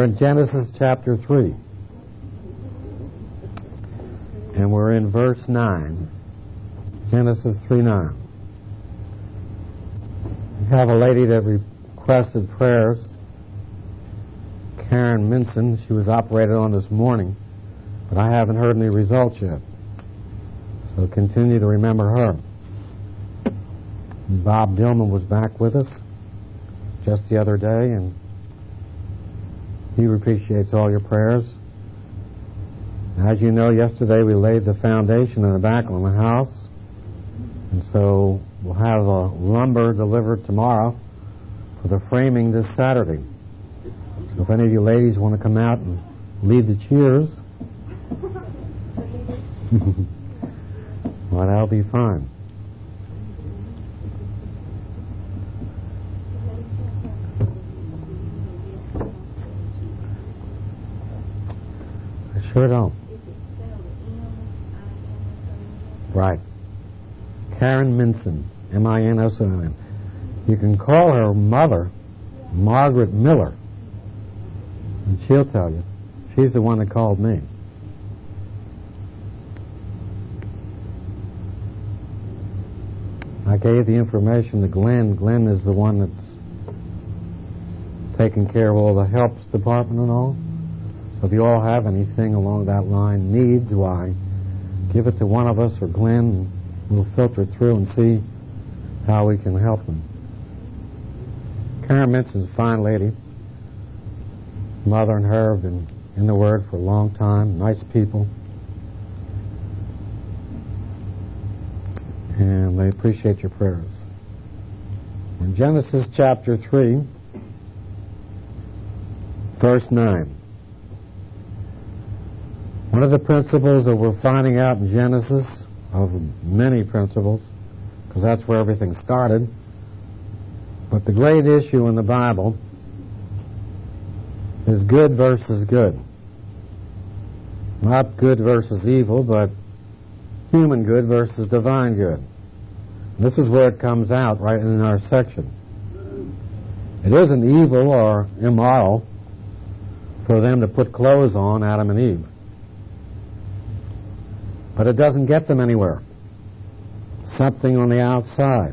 in Genesis chapter 3. And we're in verse 9. Genesis 3:9. We have a lady that requested prayers. Karen Minson. She was operated on this morning, but I haven't heard any results yet. So continue to remember her. Bob Dillman was back with us just the other day, and he appreciates all your prayers. As you know, yesterday we laid the foundation in the back on the house, and so we'll have lumber delivered tomorrow for the framing this Saturday. So if any of you ladies want to come out and lead the cheers, well, that'll be fine. I sure don't. Right. Karen Minson, M-I-N-S-O-N. You can call her mother, Margaret Miller, and she'll tell you. She's the one that called me. I gave the information to Glenn. Glenn is the one that's taking care of all the helps department and all. So if you all have anything along that line, needs, why, give it to one of us or Glenn, and we'll filter it through and see how we can help them. Karen Minson's a fine lady. Mother and her have been in the Word for a long time. Nice people. And they appreciate your prayers. In Genesis chapter 3, verse 9. One of the principles that we're finding out in Genesis, of many principles, because that's where everything started, but the great issue in the Bible is good versus good. Not good versus evil, but human good versus divine good. And this is where it comes out right in our section. It isn't evil or immoral for them to put clothes on, Adam and Eve. But it doesn't get them anywhere. Something on the outside.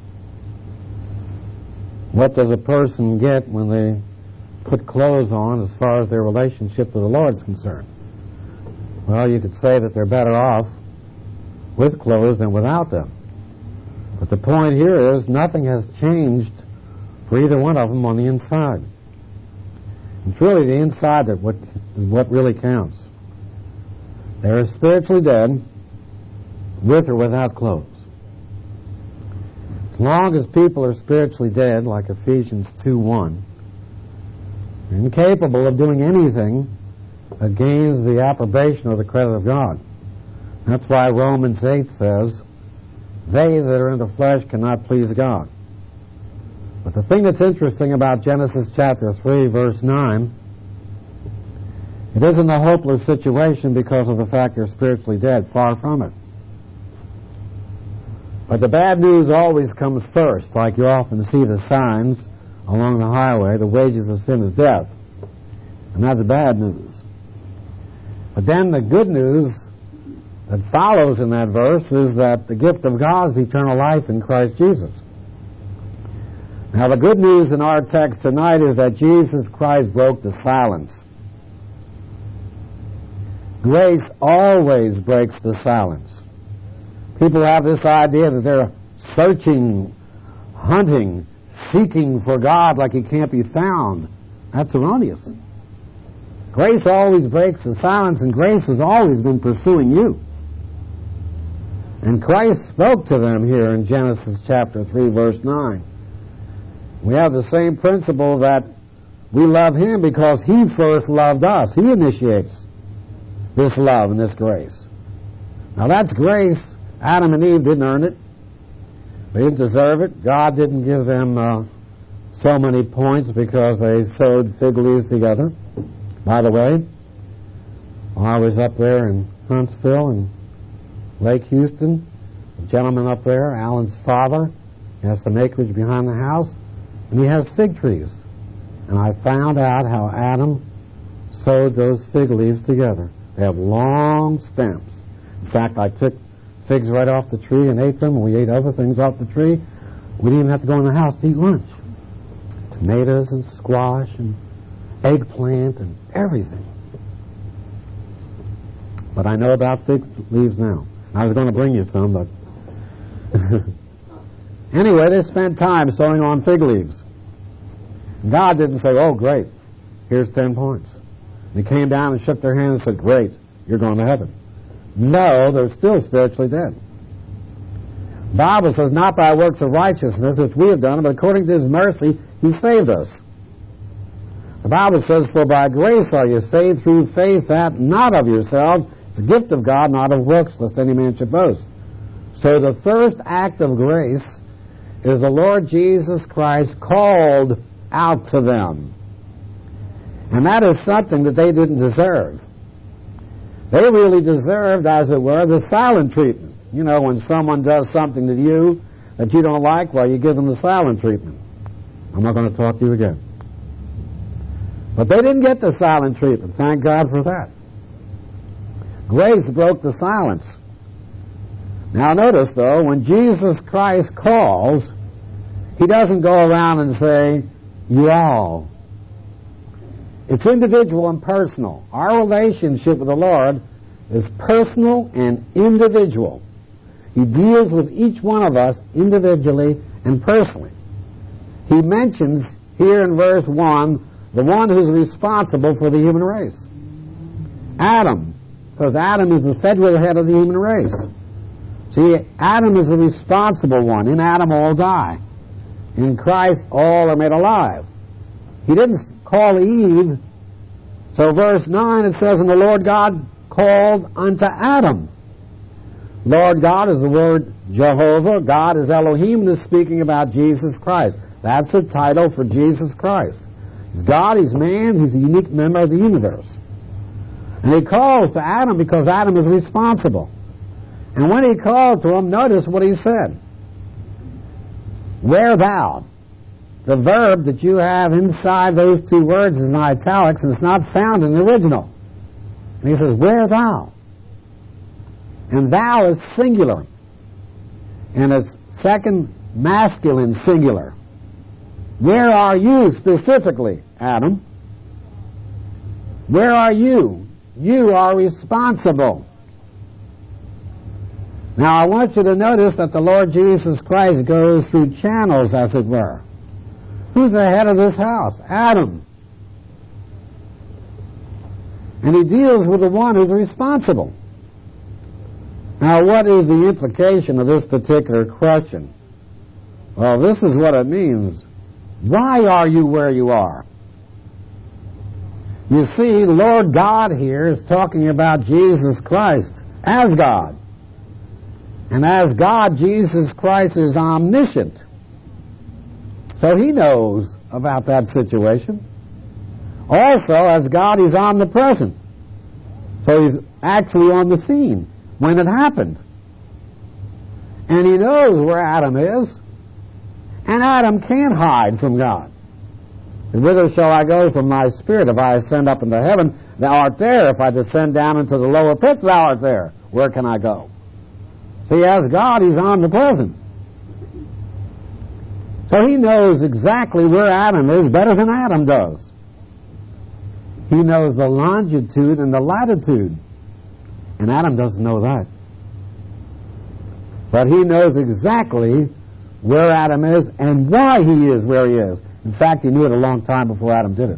What does a person get when they put clothes on as far as their relationship to the Lord is concerned? Well, you could say that they're better off with clothes than without them. But the point here is nothing has changed for either one of them on the inside. It's really the inside that what really counts. They're spiritually dead with or without clothes. As long as people are spiritually dead, like Ephesians 2:1, incapable of doing anything that gains the approbation or the credit of God. That's why Romans 8 says, they that are in the flesh cannot please God. But the thing that's interesting about Genesis chapter 3, verse 9, it isn't a hopeless situation because of the fact they're spiritually dead. Far from it. But the bad news always comes first, like you often see the signs along the highway. The wages of sin is death. And that's bad news. But then the good news that follows in that verse is that the gift of God is eternal life in Christ Jesus. Now the good news in our text tonight is that Jesus Christ broke the silence. Grace always breaks the silence. People have this idea that they're searching, hunting, seeking for God like He can't be found. That's erroneous. Grace always breaks the silence, and grace has always been pursuing you. And Christ spoke to them here in Genesis chapter 3, verse 9. We have the same principle that we love Him because He first loved us. He initiates this love and this grace. Now that's grace. Adam and Eve didn't earn it. They didn't deserve it. God didn't give them so many points because they sewed fig leaves together. By the way, I was up there in Huntsville and Lake Houston. A gentleman up there, Alan's father, has some acreage behind the house, and he has fig trees. And I found out how Adam sewed those fig leaves together. They have long stems. In fact, I took figs right off the tree and ate them, and we ate other things off the tree. We didn't even have to go in the house to eat lunch. Tomatoes and squash and eggplant and everything. But I know about fig leaves now. I was going to bring you some, but... Anyway, they spent time sewing on fig leaves. God didn't say, oh, great, here's 10 points. They came down and shook their hand and said, great, you're going to heaven. No, they're still spiritually dead. The Bible says, not by works of righteousness, which we have done, but according to His mercy, He saved us. The Bible says, for by grace are you saved through faith, that not of yourselves, it's a gift of God, not of works, lest any man should boast. So the first act of grace is the Lord Jesus Christ called out to them. And that is something that they didn't deserve. They really deserved, as it were, the silent treatment. You know, when someone does something to you that you don't like, well, you give them the silent treatment. I'm not going to talk to you again. But they didn't get the silent treatment. Thank God for that. Grace broke the silence. Now notice, though, when Jesus Christ calls, He doesn't go around and say, you all. It's individual and personal. Our relationship with the Lord is personal and individual. He deals with each one of us individually and personally. He mentions here in verse 1 the one who's responsible for the human race. Adam, because Adam is the federal head of the human race. See, Adam is the responsible one. In Adam all die. In Christ all are made alive. He didn't call Eve. So verse 9 it says, and the Lord God called unto Adam. Lord God is the word Jehovah. God is Elohim, and is speaking about Jesus Christ. That's the title for Jesus Christ. He's God, He's man, He's a unique member of the universe. And He calls to Adam because Adam is responsible. And when He called to him, notice what He said. Where thou? The verb that you have inside those two words is in italics, and it's not found in the original. And He says, where thou? And thou is singular. And it's second masculine singular. Where are you specifically, Adam? Where are you? You are responsible. Now I want you to notice that the Lord Jesus Christ goes through channels, as it were. Who's the head of this house? Adam. And He deals with the one who's responsible. Now what is the implication of this particular question? Well, this is what it means. Why are you where you are? You see, Lord God here is talking about Jesus Christ as God. And as God, Jesus Christ is omniscient. So He knows about that situation. Also, as God, He's omnipresent. So He's actually on the scene when it happened. And He knows where Adam is. And Adam can't hide from God. And whither shall I go from Thy Spirit? If I ascend up into heaven, Thou art there. If I descend down into the lower pits, Thou art there. Where can I go? See, as God, He's omnipresent. So He knows exactly where Adam is better than Adam does. He knows the longitude and the latitude. And Adam doesn't know that. But He knows exactly where Adam is and why he is where he is. In fact, He knew it a long time before Adam did it.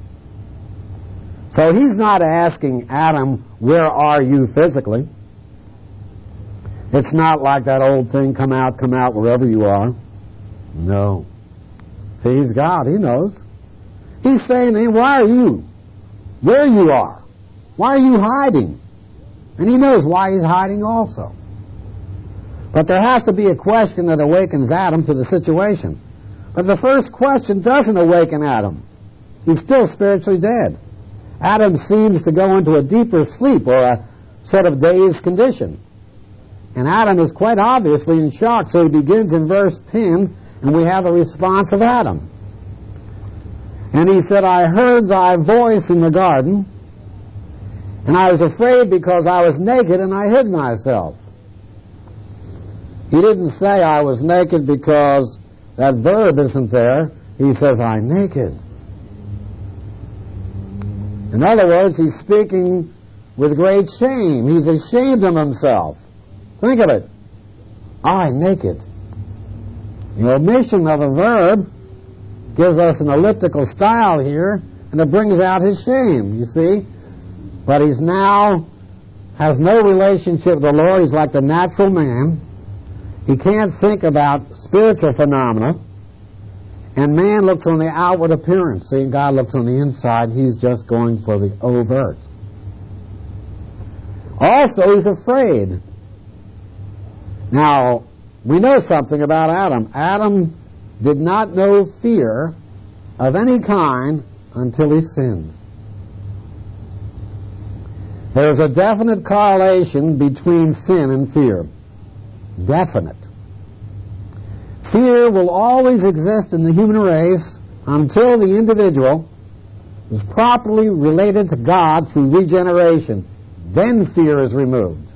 So He's not asking Adam, where are you physically? It's not like that old thing, come out wherever you are. No. See, He's God. He knows. He's saying to him, why are you where you are? Why are you hiding? And He knows why He's hiding also. But there has to be a question that awakens Adam to the situation. But the first question doesn't awaken Adam. He's still spiritually dead. Adam seems to go into a deeper sleep or a sort of dazed condition. And Adam is quite obviously in shock, so he begins in verse 10, and we have a response of Adam. And he said, I heard thy voice in the garden, And I was afraid because I was naked and I hid myself. He didn't say I was naked because that verb isn't there. He says, I'm naked. In other words, he's speaking with great shame. He's ashamed of himself. Think of it. I'm naked. The omission of a verb gives us an elliptical style here, and it brings out his shame, you see. But he's now has no relationship with the Lord. He's like the natural man. He can't think about spiritual phenomena. And man looks on the outward appearance. See, God looks on the inside. He's just going for the overt. Also, he's afraid. Now, we know something about Adam. Adam did not know fear of any kind until he sinned. There's a definite correlation between sin and fear. Definite. Fear will always exist in the human race until the individual is properly related to God through regeneration. Then fear is removed.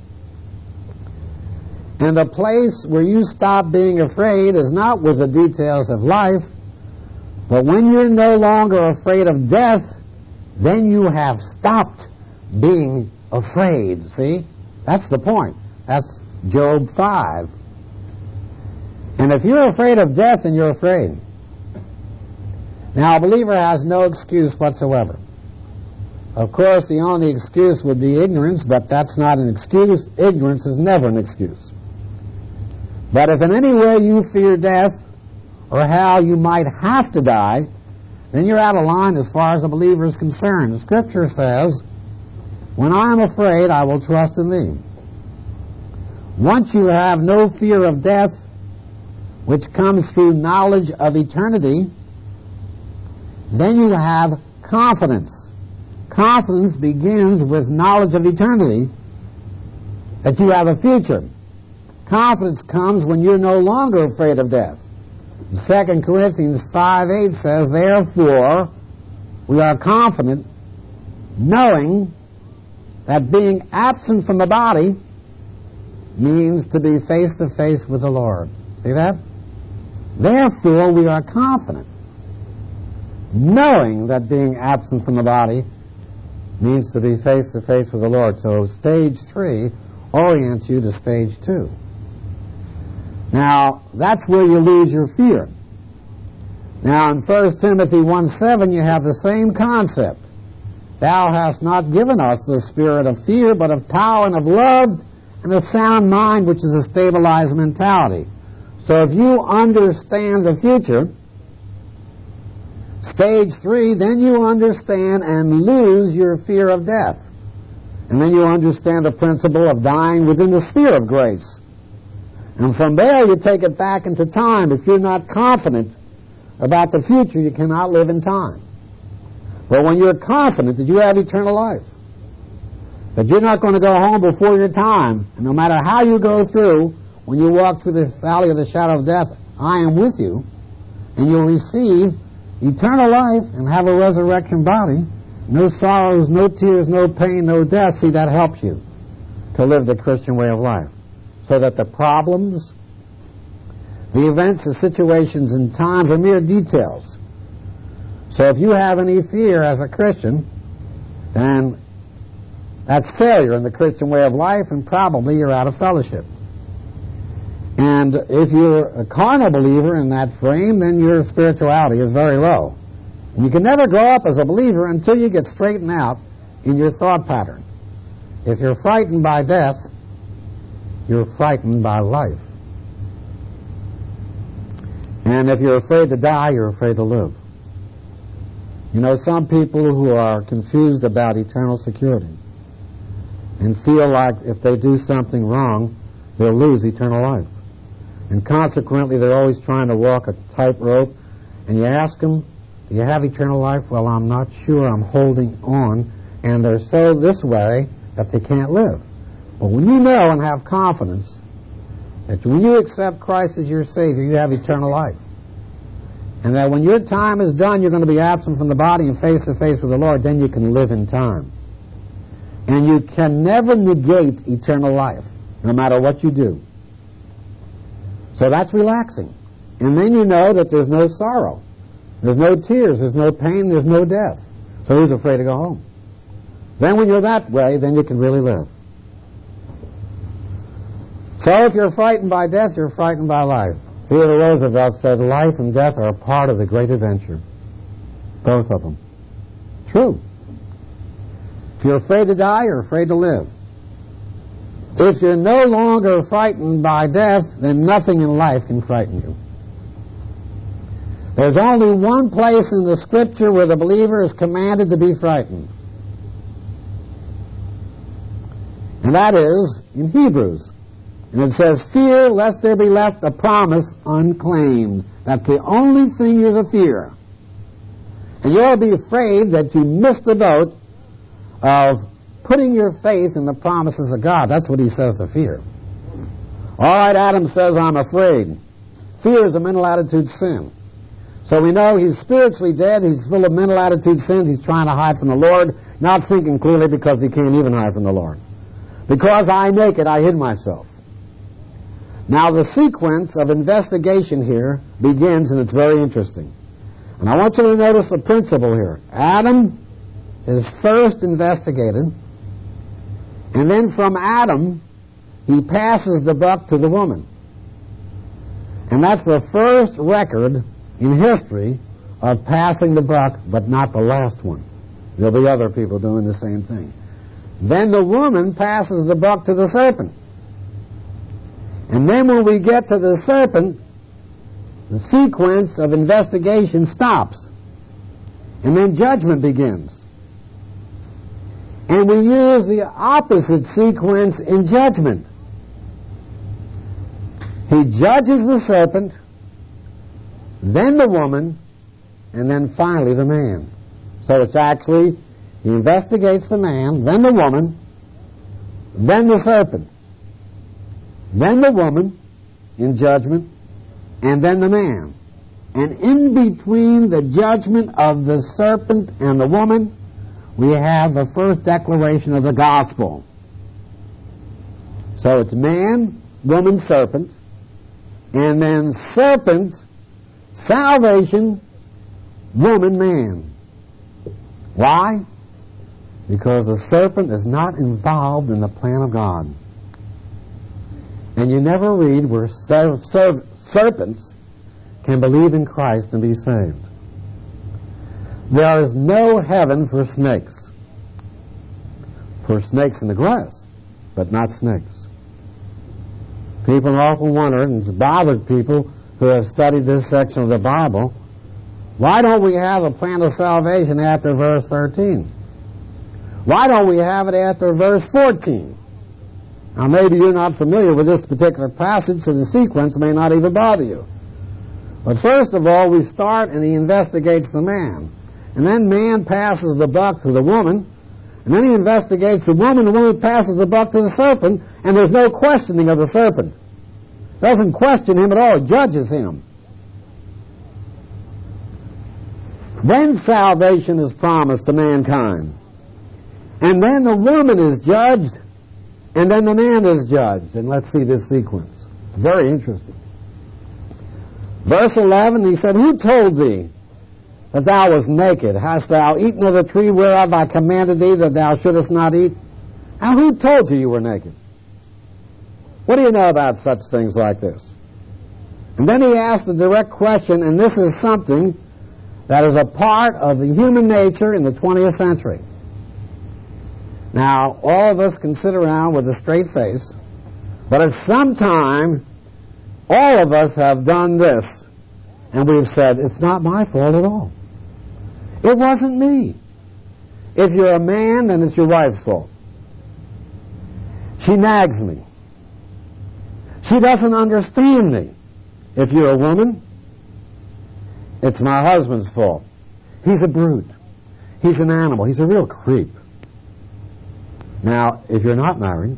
And the place where you stop being afraid is not with the details of life, but when you're no longer afraid of death, then you have stopped being afraid. See? That's the point. That's Job 5. And if you're afraid of death, then you're afraid. Now, a believer has no excuse whatsoever. Of course, the only excuse would be ignorance, but that's not an excuse. Ignorance is never an excuse. But if in any way you fear death, or how you might have to die, then you're out of line as far as a believer is concerned. The Scripture says, when I am afraid, I will trust in thee. Once you have no fear of death, which comes through knowledge of eternity, then you have confidence. Confidence begins with knowledge of eternity, that you have a future. Confidence comes when you're no longer afraid of death. 2 Corinthians 5:8 says, therefore, we are confident, knowing that being absent from the body means to be face to face with the Lord. See that? Therefore, we are confident, knowing that being absent from the body means to be face to face with the Lord. So stage 3 orients you to stage 2. Now, that's where you lose your fear. Now, in 1 Timothy 1:7, you have the same concept. Thou hast not given us the spirit of fear, but of power and of love and a sound mind, which is a stabilized mentality. So if you understand the future, stage 3, then you understand and lose your fear of death. And then you understand the principle of dying within the sphere of grace. And from there you take it back into time. If you're not confident about the future, you cannot live in time. But when you're confident that you have eternal life, that you're not going to go home before your time, and no matter how you go through, when you walk through the valley of the shadow of death, I am with you, and you'll receive eternal life and have a resurrection body. No sorrows, no tears, no pain, no death. See, that helps you to live the Christian way of life. So that the problems, the events, the situations, and times are mere details. So if you have any fear as a Christian, then that's failure in the Christian way of life, and probably you're out of fellowship. And if you're a carnal believer in that frame, then your spirituality is very low. And you can never grow up as a believer until you get straightened out in your thought pattern. If you're frightened by death, you're frightened by life. And if you're afraid to die, you're afraid to live. You know, some people who are confused about eternal security and feel like if they do something wrong, they'll lose eternal life. And consequently, they're always trying to walk a tightrope. And you ask them, do you have eternal life? Well, I'm not sure. I'm holding on. And they're so this way that they can't live. But when you know and have confidence that when you accept Christ as your Savior, you have eternal life. And that when your time is done, you're going to be absent from the body and face to face with the Lord, then you can live in time. And you can never negate eternal life, no matter what you do. So that's relaxing. And then you know that there's no sorrow. There's no tears. There's no pain. There's no death. So who's afraid to go home? Then when you're that way, then you can really live. So if you're frightened by death, you're frightened by life. Theodore Roosevelt said life and death are a part of the great adventure. Both of them. True. If you're afraid to die, you're afraid to live. If you're no longer frightened by death, then nothing in life can frighten you. There's only one place in the Scripture where the believer is commanded to be frightened. And that is in Hebrews. And it says, fear lest there be left a promise unclaimed. That's the only thing you're to fear. And you ought to be afraid that you missed the boat of putting your faith in the promises of God. That's what he says to fear. All right, Adam says, I'm afraid. Fear is a mental attitude sin. So we know he's spiritually dead. He's full of mental attitude sins. He's trying to hide from the Lord, not thinking clearly because he can't even hide from the Lord. Because I naked, I hid myself. Now the sequence of investigation here begins, and it's very interesting. And I want you to notice the principle here. Adam is first investigated, and then from Adam, he passes the buck to the woman. And that's the first record in history of passing the buck, but not the last one. There'll be other people doing the same thing. Then the woman passes the buck to the serpent. And then when we get to the serpent, the sequence of investigation stops. And then judgment begins. And we use the opposite sequence in judgment. He judges the serpent, then the woman, and then finally the man. So it's actually, he investigates the man, then the woman, then the serpent, then the woman in judgment, and then the man. And in between the judgment of the serpent and the woman, we have the first declaration of the gospel. So it's man, woman, serpent, and then serpent, salvation, woman, man. Why? Because the serpent is not involved in the plan of God. And you never read where serpents can believe in Christ and be saved. There is no heaven for snakes. For snakes in the grass, but not snakes. People often wonder, and it's bothered people who have studied this section of the Bible, why don't we have a plan of salvation after verse 13? Why don't we have it after verse 14? Now maybe you're not familiar with this particular passage, so the sequence may not even bother you. But first of all, we start and he investigates the man. And then man passes the buck to the woman. And then he investigates the woman passes the buck to the serpent, and there's no questioning of the serpent. Doesn't question him at all, judges him. Then salvation is promised to mankind. And then the woman is judged, and then the man is judged. And let's see this sequence. It's very interesting. Verse 11, he said, who told thee that thou wast naked? Hast thou eaten of the tree whereof I commanded thee that thou shouldest not eat? Now who told you you were naked? What do you know about such things like this? And then he asked a direct question, and this is something that is a part of the human nature in the 20th century. Now, all of us can sit around with a straight face, but at some time, all of us have done this, and we've said, it's not my fault at all. It wasn't me. If you're a man, then it's your wife's fault. She nags me. She doesn't understand me. If you're a woman, it's my husband's fault. He's a brute. He's an animal. He's a real creep. Now, if you're not married,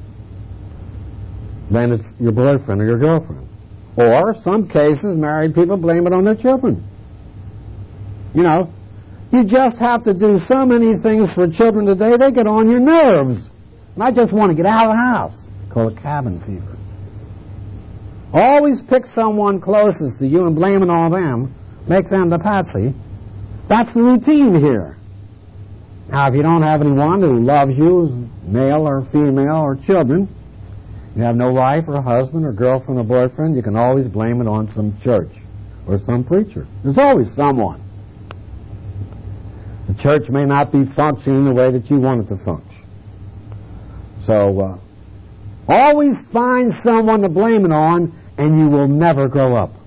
then it's your boyfriend or your girlfriend. Or, some cases, married people blame it on their children. You know, You just have to do so many things for children today, they get on your nerves. And I just want to get out of the house. Call it cabin fever. Always pick someone closest to you and blame it on them. Make them the patsy. That's the routine here. Now, if you don't have anyone who loves you, male or female or children, you have no wife or husband or girlfriend or boyfriend, you can always blame it on some church or some preacher. There's always someone. The church may not be functioning the way that you want it to function. So, always find someone to blame it on, and you will never grow up.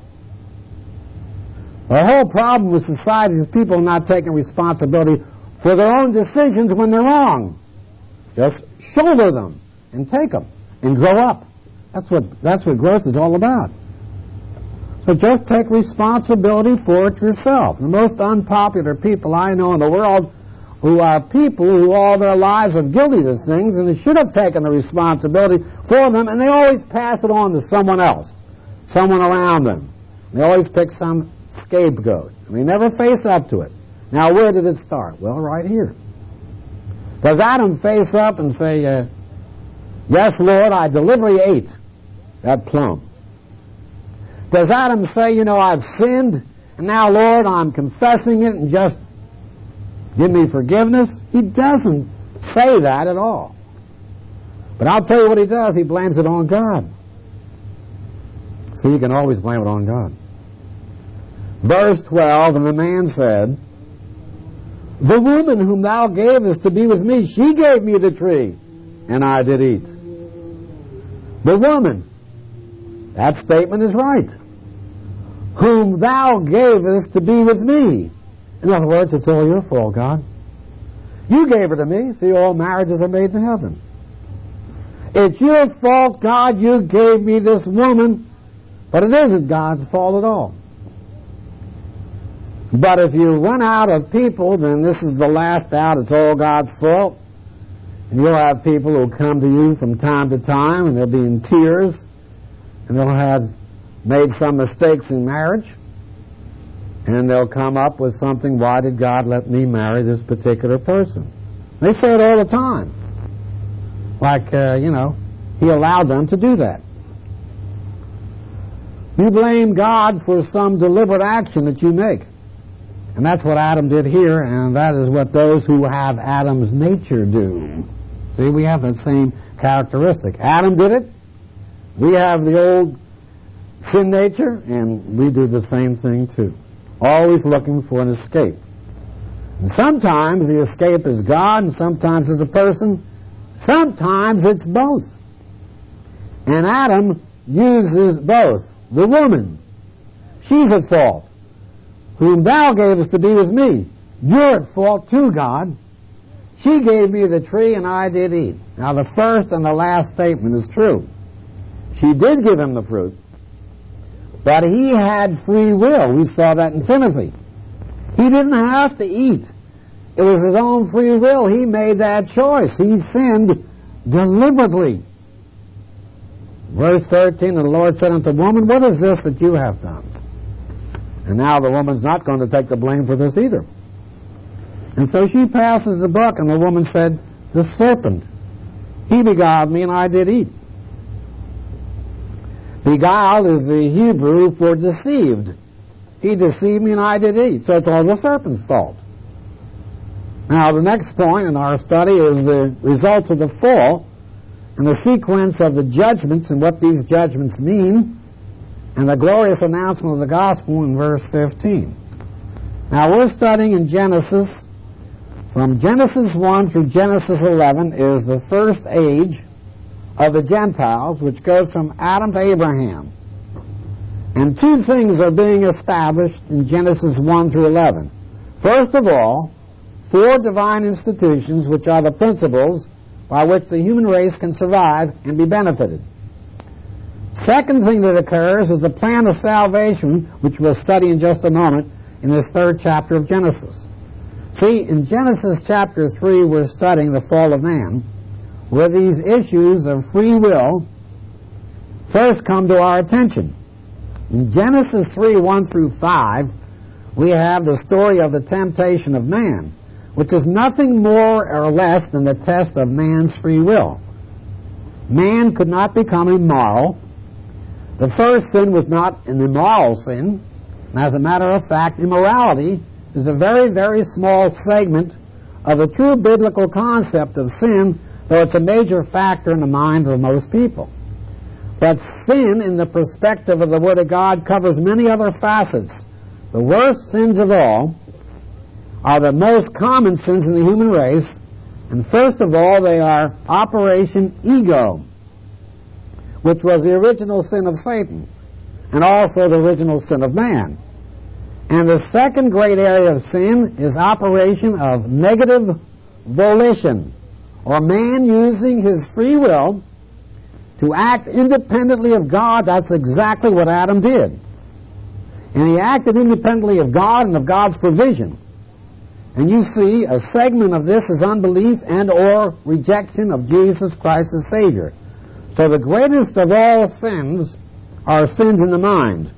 The whole problem with society is people not taking responsibility for their own decisions when they're wrong. Just shoulder them and take them and grow up. That's what growth is all about. So just take responsibility for it yourself. The most unpopular people I know in the world who are people who all their lives are guilty of things and they should have taken the responsibility for them, and they always pass it on to someone else, someone around them. They always pick some scapegoat, and they never face up to it. Now, where did it start? Well, right here. Does Adam face up and say, yes, Lord, I deliberately ate that plum? Does Adam say, you know, I've sinned, and now, Lord, I'm confessing it, and just give me forgiveness? He doesn't say that at all. But I'll tell you what he does. He blames it on God. See, you can always blame it on God. Verse 12, and the man said, the woman whom thou gavest to be with me, she gave me the tree, and I did eat. The woman, that statement is right. Whom thou gavest to be with me. In other words, it's all your fault, God. You gave her to me. See, all marriages are made in heaven. It's your fault, God, you gave me this woman, but it isn't God's fault at all. But if you run out of people, then this is the last out. It's all God's fault. And you'll have people who come to you from time to time, and they'll be in tears, and they'll have made some mistakes in marriage, and they'll come up with something, why did God let me marry this particular person? They say it all the time. Like, He allowed them to do that. You blame God for some deliberate action that you make. And that's what Adam did here, and that is what those who have Adam's nature do. See, we have that same characteristic. Adam did it. We have the old sin nature, and we do the same thing too. Always looking for an escape. And sometimes the escape is God, and sometimes it's a person. Sometimes it's both. And Adam uses both. The woman, she's at fault. Whom thou gavest to be with me. You're at fault too, God. She gave me the tree and I did eat. Now the first and the last statement is true. She did give him the fruit. But he had free will. We saw that in Timothy. He didn't have to eat. It was his own free will. He made that choice. He sinned deliberately. Verse 13, and the Lord said unto the woman, what is this that you have done? And now the woman's not going to take the blame for this either. And so she passes the buck, and the woman said, the serpent, he beguiled me, and I did eat. Beguiled is the Hebrew for deceived. He deceived me, and I did eat. So it's all the serpent's fault. Now, the next point in our study is the results of the fall and the sequence of the judgments and what these judgments mean, and the glorious announcement of the gospel in verse 15. Now, we're studying in Genesis. From Genesis 1 through Genesis 11 is the first age of the Gentiles, which goes from Adam to Abraham. And two things are being established in Genesis 1 through 11. First of all, 4 divine institutions, which are the principles by which the human race can survive and be benefited. Second thing that occurs is the plan of salvation, which we'll study in just a moment in this 3rd chapter of Genesis. See, in Genesis chapter 3, we're studying the fall of man, where these issues of free will first come to our attention. In Genesis 3, 1 through 5, we have the story of the temptation of man, which is nothing more or less than the test of man's free will. Man could not become immoral. The first sin was not an immoral sin. As a matter of fact, immorality is a very, very small segment of the true biblical concept of sin, though it's a major factor in the minds of most people. But sin, in the perspective of the Word of God, covers many other facets. The worst sins of all are the most common sins in the human race, and first of all, they are Operation Ego, which was the original sin of Satan, and also the original sin of man. And the second great area of sin is operation of negative volition, or man using his free will to act independently of God. That's exactly what Adam did. And he acted independently of God and of God's provision. And you see, a segment of this is unbelief and or rejection of Jesus Christ as Savior. So the greatest of all sins are sins in the mind.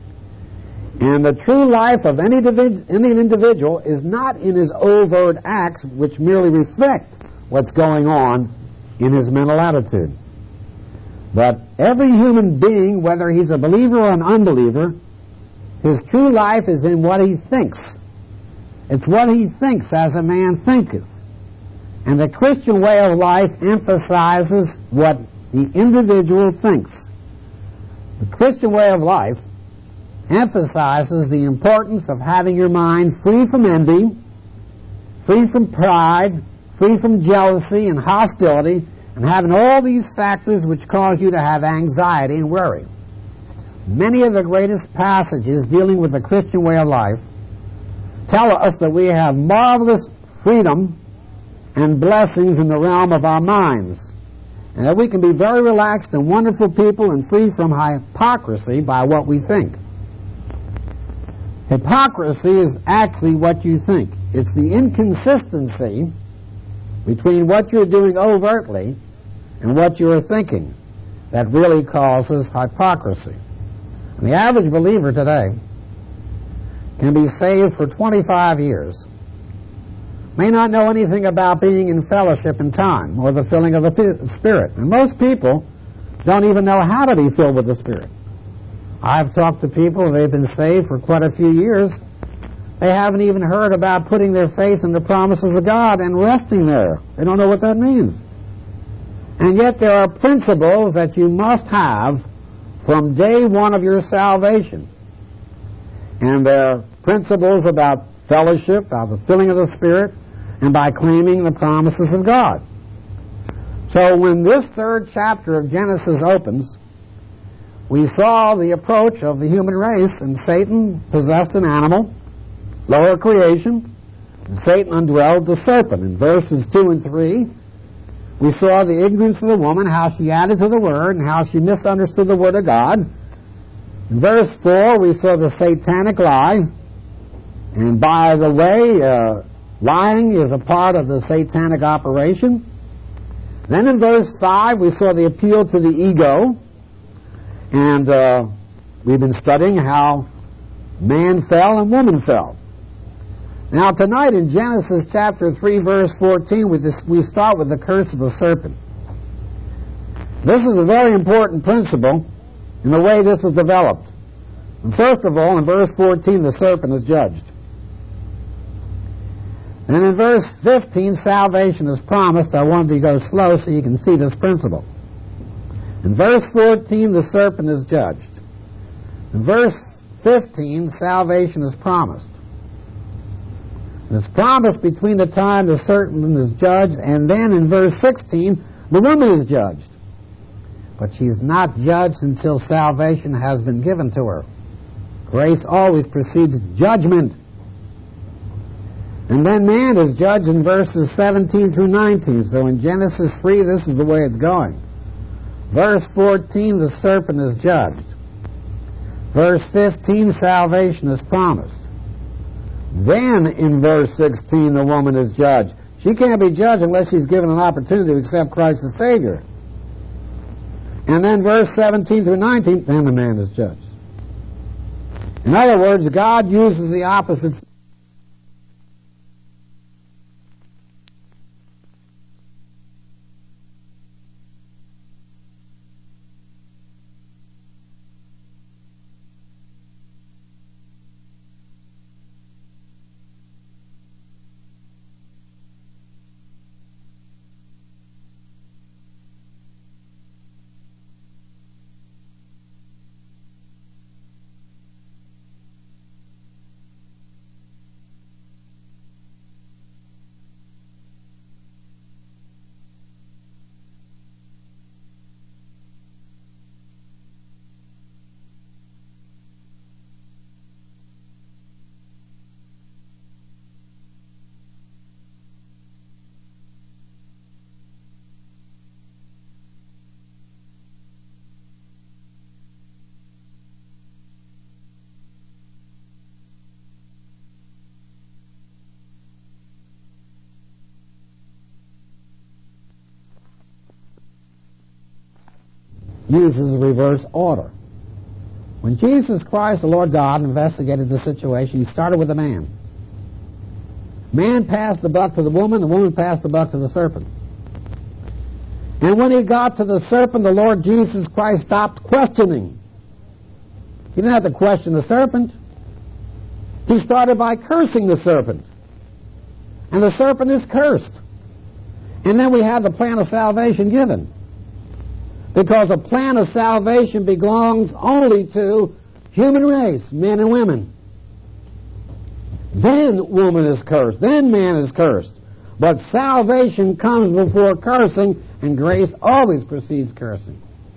And the true life of any individual is not in his overt acts, which merely reflect what's going on in his mental attitude. But every human being, whether he's a believer or an unbeliever, his true life is in what he thinks. It's what he thinks as a man thinketh. And the Christian way of life emphasizes what the individual thinks. The Christian way of life emphasizes the importance of having your mind free from envy, free from pride, free from jealousy and hostility, and having all these factors which cause you to have anxiety and worry. Many of the greatest passages dealing with the Christian way of life tell us that we have marvelous freedom and blessings in the realm of our minds, and that we can be very relaxed and wonderful people and free from hypocrisy by what we think. Hypocrisy is actually what you think. It's the inconsistency between what you're doing overtly and what you're thinking that really causes hypocrisy. And the average believer today can be saved for 25 years, may not know anything about being in fellowship in time or the filling of the Spirit. And most people don't even know how to be filled with the Spirit. I've talked to people, they've been saved for quite a few years. They haven't even heard about putting their faith in the promises of God and resting there. They don't know what that means. And yet there are principles that you must have from day one of your salvation. And there are principles about fellowship, about the filling of the Spirit, and by claiming the promises of God. So when this third chapter of Genesis opens, we saw the approach of the human race, and Satan possessed an animal, lower creation, and Satan indwelled the serpent. In verses 2 and 3, we saw the ignorance of the woman, how she added to the Word, and how she misunderstood the Word of God. In verse 4, we saw the satanic lie. And by the way, lying is a part of the satanic operation. Then in verse 5, we saw the appeal to the ego. And we've been studying how man fell and woman fell. Now tonight in Genesis chapter 3, verse 14, we start with the curse of the serpent. This is a very important principle in the way this is developed. And first of all, in verse 14, the serpent is judged. And in verse 15, salvation is promised. I wanted to go slow so you can see this principle. In verse 14, the serpent is judged. In verse 15, salvation is promised. And it's promised between the time the serpent is judged, and then in verse 16, the woman is judged. But she's not judged until salvation has been given to her. Grace always precedes judgment. And then man is judged in verses 17 through 19. So in Genesis 3, this is the way it's going. Verse 14, the serpent is judged. Verse 15, salvation is promised. Then in verse 16, the woman is judged. She can't be judged unless she's given an opportunity to accept Christ as Savior. And then verse 17 through 19, then the man is judged. In other words, God uses the opposites. Uses reverse order. When Jesus Christ, the Lord God, investigated the situation, he started with a man. Man passed the buck to the woman passed the buck to the serpent. And when he got to the serpent, the Lord Jesus Christ stopped questioning. He didn't have to question the serpent. He started by cursing the serpent. And the serpent is cursed. And then we have the plan of salvation given. Because the plan of salvation belongs only to human race, men and women. Then woman is cursed. Then man is cursed. But salvation comes before cursing, and grace always precedes cursing.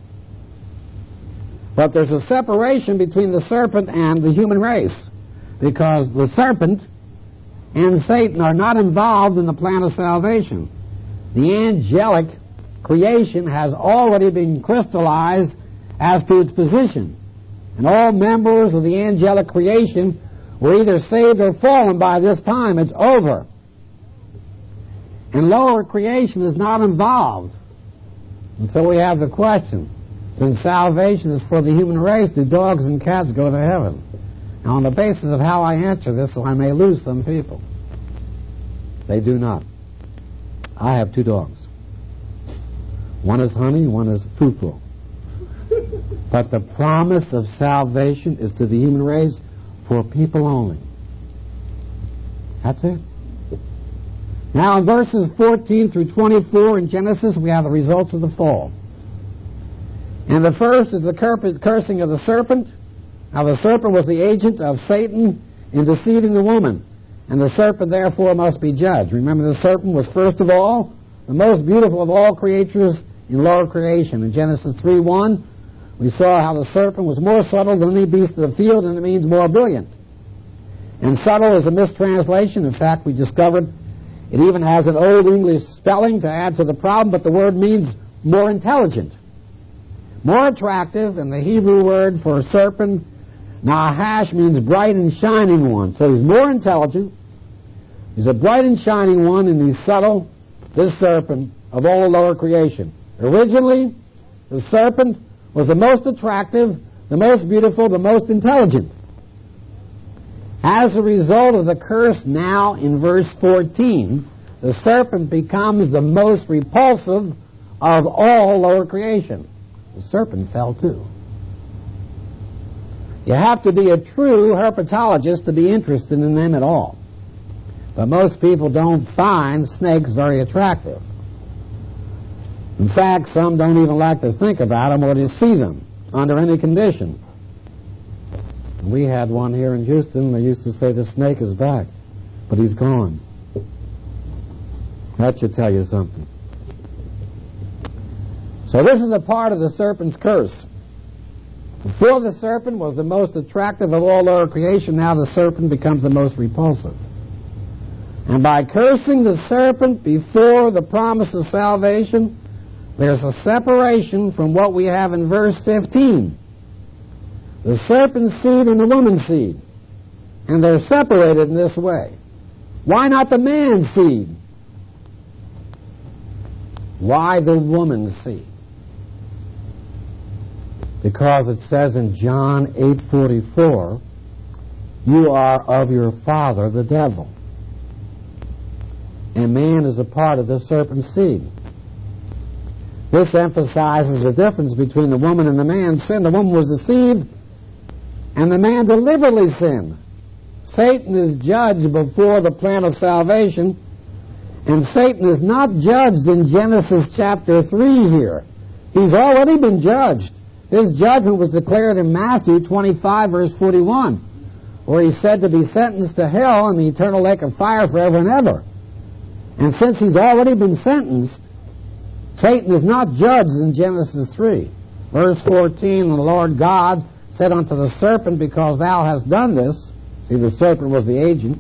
But there's a separation between the serpent and the human race, because the serpent and Satan are not involved in the plan of salvation. The angelic creation has already been crystallized as to its position. And all members of the angelic creation were either saved or fallen by this time. It's over. And lower creation is not involved. And so we have the question, since salvation is for the human race, do dogs and cats go to heaven? Now, on the basis of how I answer this, so I may lose some people, they do not. I have 2 dogs. One is Honey, one is Foo-Foo. But the promise of salvation is to the human race for people only. That's it. Now in verses 14 through 24 in Genesis, we have the results of the fall. And the first is the cursing of the serpent. Now the serpent was the agent of Satan in deceiving the woman. And the serpent therefore must be judged. Remember, the serpent was first of all the most beautiful of all creatures in lower creation. In Genesis 3:1, we saw how the serpent was more subtle than any beast of the field, and it means more brilliant. And subtle is a mistranslation. In fact, we discovered it even has an old English spelling to add to the problem, but the word means more intelligent. More attractive, and the Hebrew word for serpent, Nahash, means bright and shining one. So he's more intelligent, he's a bright and shining one, and he's subtle, this serpent, of all the lower creation. Originally, the serpent was the most attractive, the most beautiful, the most intelligent. As a result of the curse now in verse 14, the serpent becomes the most repulsive of all lower creation. The serpent fell too. You have to be a true herpetologist to be interested in them at all. But most people don't find snakes very attractive. In fact, some don't even like to think about them or to see them under any condition. We had one here in Houston. They used to say the snake is back, but he's gone. That should tell you something. So this is a part of the serpent's curse. Before, the serpent was the most attractive of all lower creation. Now the serpent becomes the most repulsive. And by cursing the serpent before the promise of salvation, there's a separation from what we have in verse 15. The serpent's seed and the woman's seed. And they're separated in this way. Why not the man's seed? Why the woman's seed? Because it says in John 8:44, You are of your father, the devil. And man is a part of the serpent's seed. This emphasizes the difference between the woman and the man's sin. The woman was deceived, and the man deliberately sinned. Satan is judged before the plan of salvation, and Satan is not judged in Genesis chapter 3 here. He's already been judged. His judgment was declared in Matthew 25, verse 41, where he's said to be sentenced to hell and the eternal lake of fire forever and ever. And since he's already been sentenced, Satan is not judged in Genesis 3. Verse 14, the Lord God said unto the serpent, because thou hast done this, see, the serpent was the agent,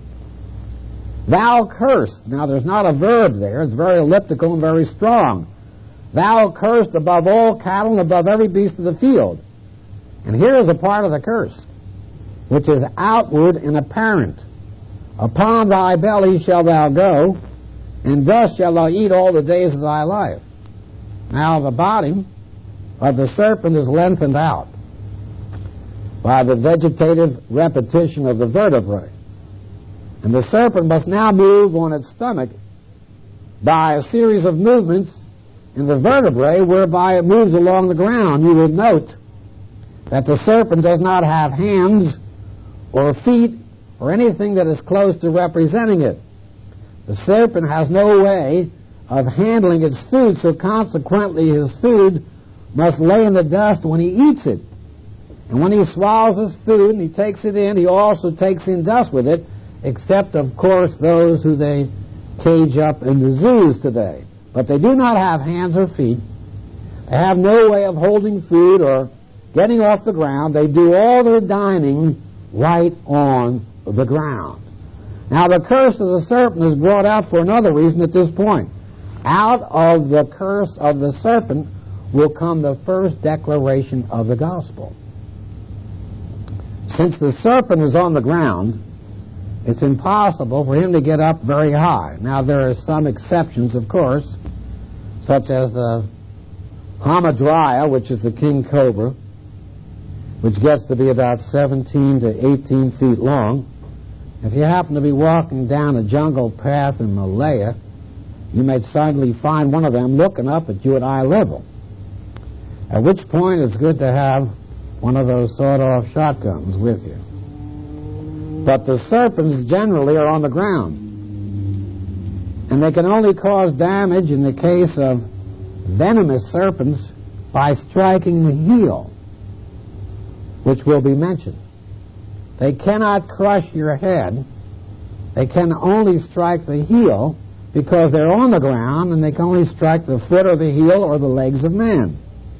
thou cursed. Now, there's not a verb there. It's very elliptical and very strong. Thou cursed above all cattle and above every beast of the field. And here is a part of the curse, which is outward and apparent. Upon thy belly shalt thou go, and dust shalt thou eat all the days of thy life. Now, the body of the serpent is lengthened out by the vegetative repetition of the vertebrae. And the serpent must now move on its stomach by a series of movements in the vertebrae whereby it moves along the ground. You will note that the serpent does not have hands or feet or anything that is close to representing it. The serpent has no way of handling its food, so consequently his food must lay in the dust when he eats it. And when he swallows his food and he takes it in, he also takes in dust with it, except, of course, those who they cage up in the zoos today. But they do not have hands or feet. They have no way of holding food or getting off the ground. They do all their dining right on the ground. Now, the curse of the serpent is brought out for another reason at this point. Out of the curse of the serpent will come the first declaration of the gospel. Since the serpent is on the ground, it's impossible for him to get up very high. Now, there are some exceptions, of course, such as the Hamadryas, which is the king cobra, which gets to be about 17 to 18 feet long. If you happen to be walking down a jungle path in Malaya, you may suddenly find one of them looking up at you at eye level, at which point it's good to have one of those sawed-off shotguns with you. But the serpents generally are on the ground, and they can only cause damage in the case of venomous serpents by striking the heel, which will be mentioned. They cannot crush your head. They can only strike the heel because they're on the ground, and they can only strike the foot or the heel or the legs of man.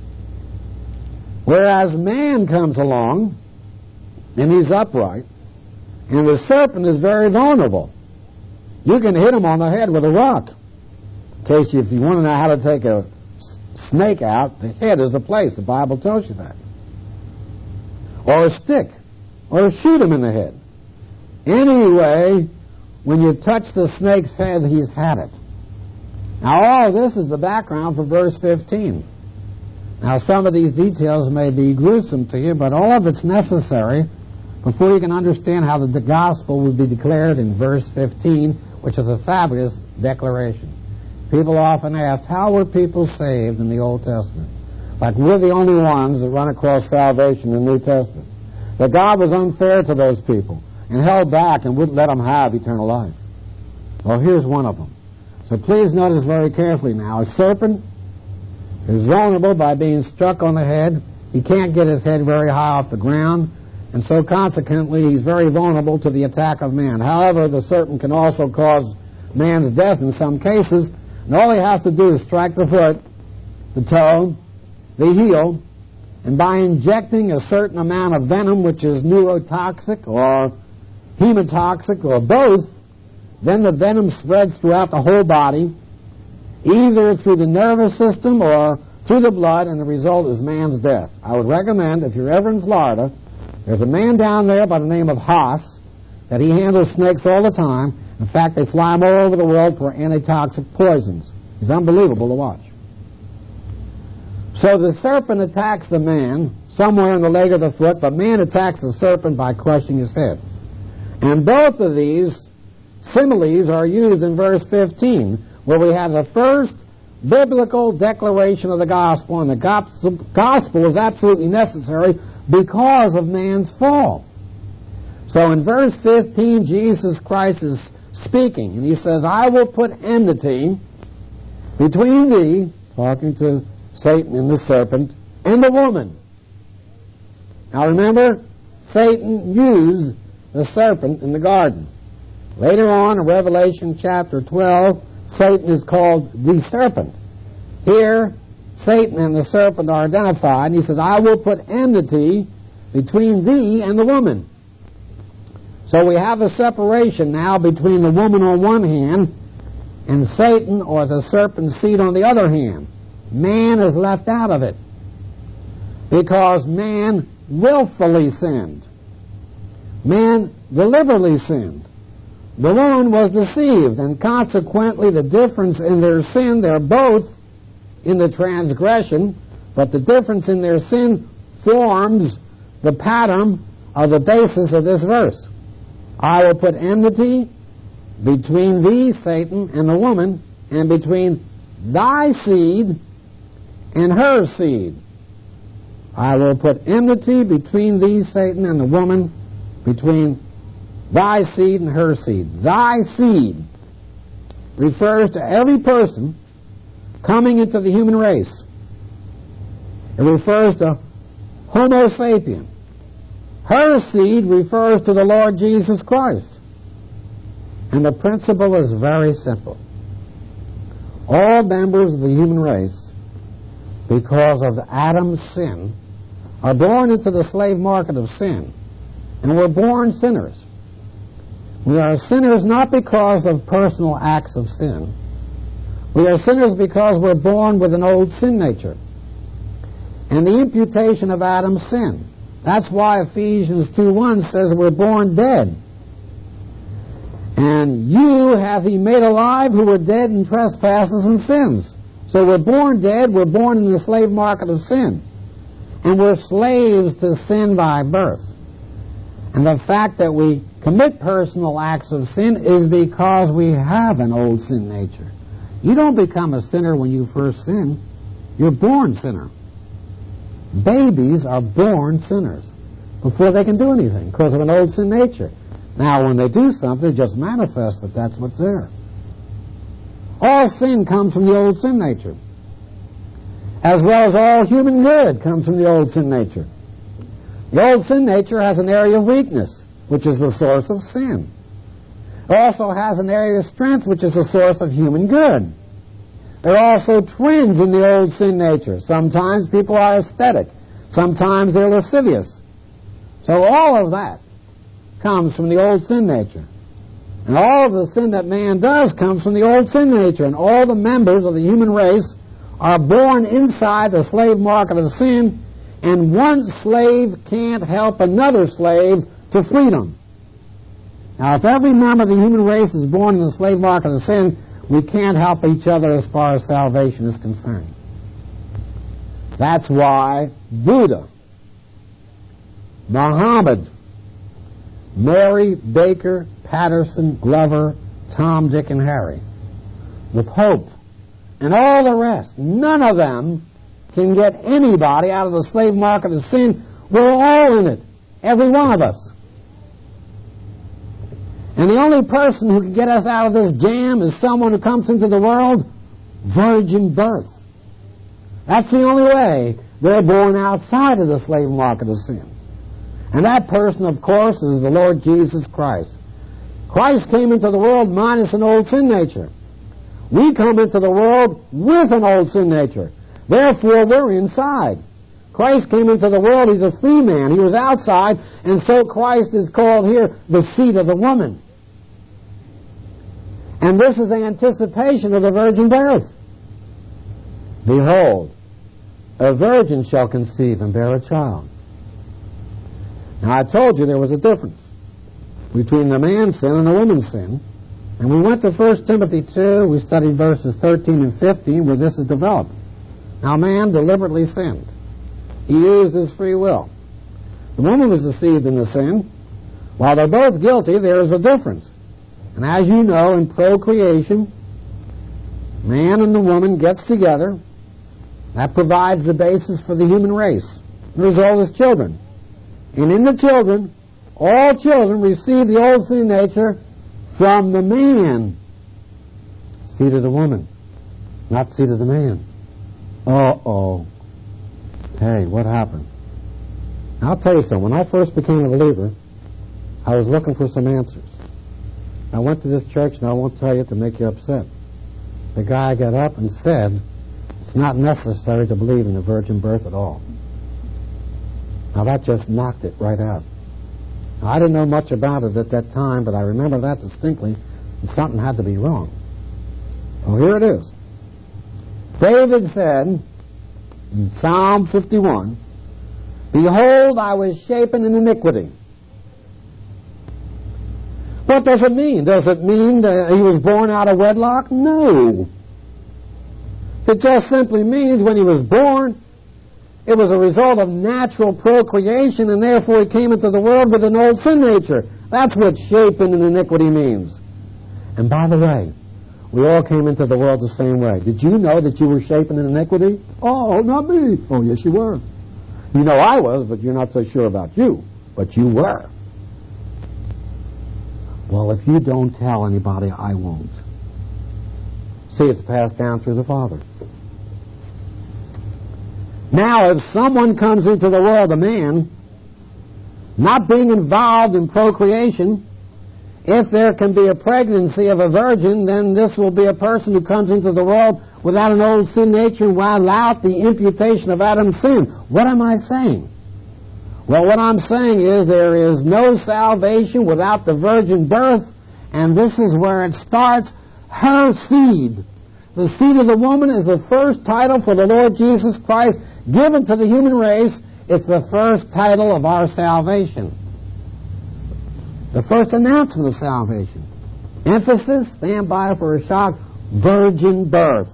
Whereas man comes along, and he's upright, and the serpent is very vulnerable. You can hit him on the head with a rock. In case if you want to know how to take a snake out, the head is the place. The Bible tells you that. Or a stick. Or shoot him in the head. Anyway, when you touch the snake's head, he's had it. Now, all this is the background for verse 15. Now, some of these details may be gruesome to you, but all of it's necessary before you can understand how the gospel would be declared in verse 15, which is a fabulous declaration. People often ask, how were people saved in the Old Testament? Like we're the only ones that run across salvation in the New Testament. That God was unfair to those people and held back and wouldn't let them have eternal life. Well, here's one of them. So please notice very carefully now. A serpent is vulnerable by being struck on the head. He can't get his head very high off the ground, and so consequently he's very vulnerable to the attack of man. However, the serpent can also cause man's death in some cases, and all he has to do is strike the foot, the toe, the heel, and by injecting a certain amount of venom, which is neurotoxic or hemotoxic or both, then the venom spreads throughout the whole body, either through the nervous system or through the blood, and the result is man's death. I would recommend, if you're ever in Florida, there's a man down there by the name of Haas, that he handles snakes all the time. In fact, they fly him all over the world for antitoxic poisons. He's unbelievable to watch. So the serpent attacks the man somewhere in the leg of the foot, but man attacks the serpent by crushing his head. And both of these similes are used in verse 15, where we have the first biblical declaration of the gospel, and the gospel is absolutely necessary because of man's fall. So in verse 15, Jesus Christ is speaking, and he says, I will put enmity between thee, talking to Satan and the serpent, and the woman. Now remember, Satan used the serpent in the garden. Later on in Revelation chapter 12, Satan is called the serpent. Here, Satan and the serpent are identified, and he says, I will put enmity between thee and the woman. So we have a separation now between the woman on one hand and Satan or the serpent's seed on the other hand. Man is left out of it because man willfully sinned. Man deliberately sinned. The woman was deceived, and consequently the difference in their sin, they're both in the transgression, but the difference in their sin forms the pattern of the basis of this verse. I will put enmity between thee, Satan, and the woman, and between thy seed and her seed. I will put enmity between thee, Satan, and the woman, between thy seed and her seed. Thy seed refers to every person coming into the human race. It refers to Homo sapien. Her seed refers to the Lord Jesus Christ. And the principle is very simple. All members of the human race, because of Adam's sin, are born into the slave market of sin. And we're born sinners. We are sinners not because of personal acts of sin. We are sinners because we're born with an old sin nature. And the imputation of Adam's sin. That's why Ephesians 2:1 says we're born dead. And you hath he made alive who were dead in trespasses and sins. So we're born dead, we're born in the slave market of sin. And we're slaves to sin by birth. And the fact that we commit personal acts of sin is because we have an old sin nature. You don't become a sinner when you first sin. You're born sinner. Babies are born sinners before they can do anything because of an old sin nature. Now, when they do something, it just manifests that that's what's there. All sin comes from the old sin nature, as well as all human good comes from the old sin nature. The old sin nature has an area of weakness, which is the source of sin. It also has an area of strength, which is the source of human good. There are also twins in the old sin nature. Sometimes people are aesthetic. Sometimes they're lascivious. So all of that comes from the old sin nature. And all of the sin that man does comes from the old sin nature. And all the members of the human race are born inside the slave market of sin, and one slave can't help another slave to freedom. Now, if every member of the human race is born in the slave market of sin, we can't help each other as far as salvation is concerned. That's why Buddha, Muhammad, Mary Baker Patterson Glover, Tom, Dick, and Harry, the Pope, and all the rest, none of them can get anybody out of the slave market of sin. We're all in it, every one of us. And the only person who can get us out of this jam is someone who comes into the world virgin birth. That's the only way they're born outside of the slave market of sin. And that person, of course, is the Lord Jesus Christ. Christ came into the world minus an old sin nature. We come into the world with an old sin nature. Therefore, we're inside. Christ came into the world. He's a free man. He was outside, and so Christ is called here the seed of the woman. And this is anticipation of the virgin birth. Behold, a virgin shall conceive and bear a child. Now, I told you there was a difference between the man's sin and the woman's sin. And we went to 1 Timothy 2. We studied verses 13 and 15 where this is developed. Now, man deliberately sinned. He used his free will. The woman was deceived in the sin. While they're both guilty, there is a difference. And as you know, in procreation, man and the woman gets together. That provides the basis for the human race. The result is children. And in the children, all children receive the old sin nature from the man. Seed of the woman, not seed of the man. Uh-oh. Hey, what happened? I'll tell you something. When I first became a believer, I was looking for some answers. I went to this church, and I won't tell you to make you upset. The guy got up and said, it's not necessary to believe in the virgin birth at all. Now that just knocked it right out. Now, I didn't know much about it at that time, but I remember that distinctly, and something had to be wrong. Well, here it is. David said in Psalm 51, behold, I was shapen in iniquity. What does it mean? Does it mean that he was born out of wedlock? No. It just simply means when he was born, it was a result of natural procreation, and therefore he came into the world with an old sin nature. That's what shapen in iniquity means. And by the way, we all came into the world the same way. Did you know that you were shapen in iniquity? Oh, not me. Oh, yes, you were. You know I was, but you're not so sure about you. But you were. Well, if you don't tell anybody, I won't. See, it's passed down through the Father. Now, if someone comes into the world, a man, not being involved in procreation, if there can be a pregnancy of a virgin, then this will be a person who comes into the world without an old sin nature and without the imputation of Adam's sin. What am I saying? Well, what I'm saying is there is no salvation without the virgin birth, and this is where it starts. Her seed. The seed of the woman is the first title for the Lord Jesus Christ given to the human race. It's the first title of our salvation. The first announcement of salvation. Emphasis, stand by for a shock, virgin birth.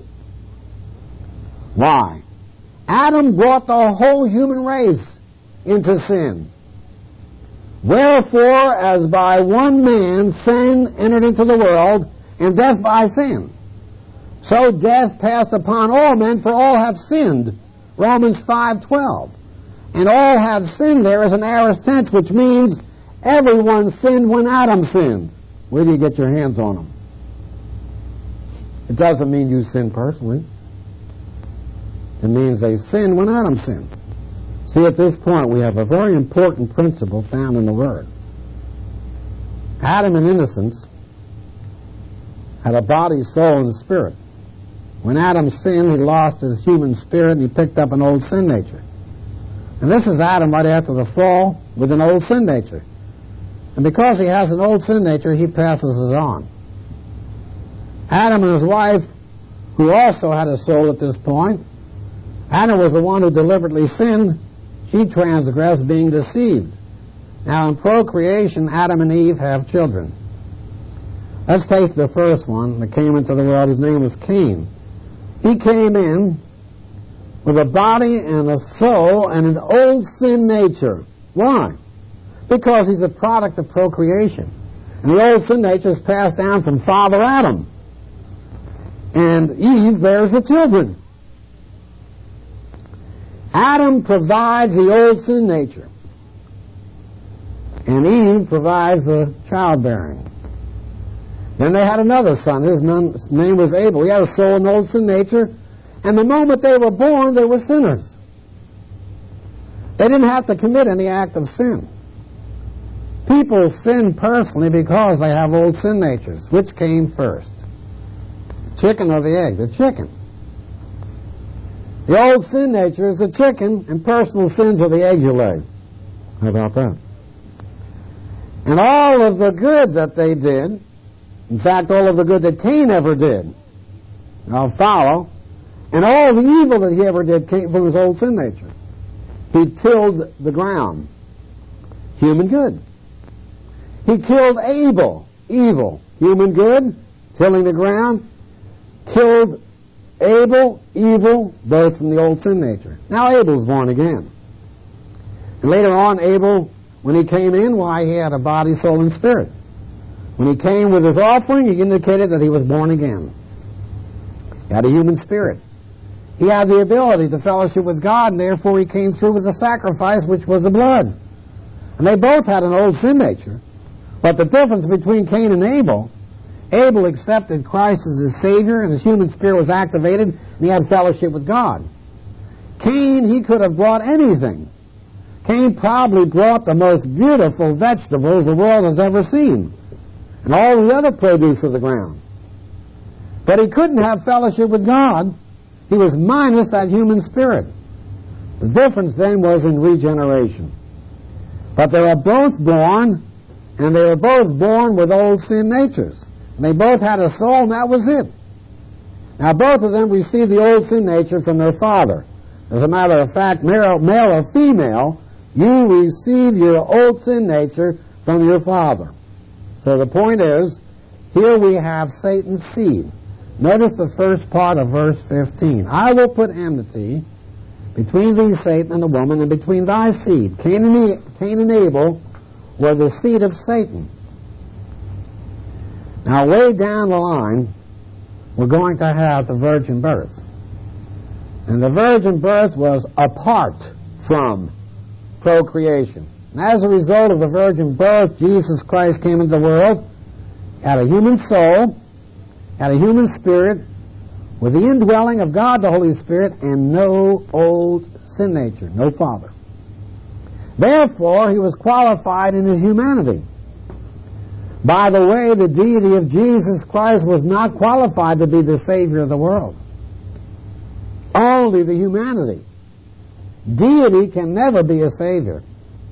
Why? Adam brought the whole human race into sin. Wherefore, as by one man sin entered into the world, and death by sin, so death passed upon all men, for all have sinned. Romans 5:12. And all have sinned there is an aorist tense, which means everyone sinned when Adam sinned. Where do you get your hands on them? It doesn't mean you sinned personally. It means they sinned when Adam sinned. See, at this point, we have a very important principle found in the Word. Adam in innocence had a body, soul, and spirit. When Adam sinned, he lost his human spirit and he picked up an old sin nature. And this is Adam right after the fall with an old sin nature. And because he has an old sin nature, he passes it on. Adam and his wife, who also had a soul at this point, Adam was the one who deliberately sinned. She transgressed, being deceived. Now, in procreation, Adam and Eve have children. Let's take the first one that came into the world. His name was Cain. He came in with a body and a soul and an old sin nature. Why? Because he's a product of procreation. And the old sin nature is passed down from Father Adam. And Eve bears the children. Adam provides the old sin nature. And Eve provides the childbearing. Then they had another son. His name was Abel. He had a soul and old sin nature. And the moment they were born, they were sinners. They didn't have to commit any act of sin. People sin personally because they have old sin natures. Which came first? The chicken or the egg? The chicken. The old sin nature is the chicken, and personal sins are the egg you lay. How about that? And all of the good that they did, in fact, all of the good that Cain ever did, I'll follow, and all the evil that he ever did came from his old sin nature. He tilled the ground. Human good. He killed Abel. Evil. Human good. Tilling the ground. Killed Abel. Evil. Both from the old sin nature. Now Abel's born again. And later on, Abel When he came in, why, he had a body, soul, and spirit. When he came with his offering, he indicated that he was born again. He had a human spirit. He had the ability to fellowship with God, and therefore he came through with the sacrifice, which was the blood. And they both had an old sin nature. But the difference between Cain and Abel, Abel accepted Christ as his Savior, and his human spirit was activated, and he had fellowship with God. Cain, he could have brought anything. Cain probably brought the most beautiful vegetables the world has ever seen, and all the other produce of the ground. But he couldn't have fellowship with God. He was minus that human spirit. The difference then was in regeneration. But they were both born, and they were both born with old sin natures. And they both had a soul, and that was it. Now, both of them received the old sin nature from their father. As a matter of fact, male or female, you receive your old sin nature from your father. So the point is, here we have Satan's seed. Notice the first part of verse 15. I will put enmity between thee, Satan, and the woman, and between thy seed. Cain and Abel were the seed of Satan. Now, way down the line, we're going to have the virgin birth. And the virgin birth was apart from procreation. And as a result of the virgin birth, Jesus Christ came into the world, had a human soul, had a human spirit, with the indwelling of God the Holy Spirit, and no old sin nature, no father. Therefore, he was qualified in his humanity. By the way, the deity of Jesus Christ was not qualified to be the Savior of the world. Only the humanity. Deity can never be a Savior.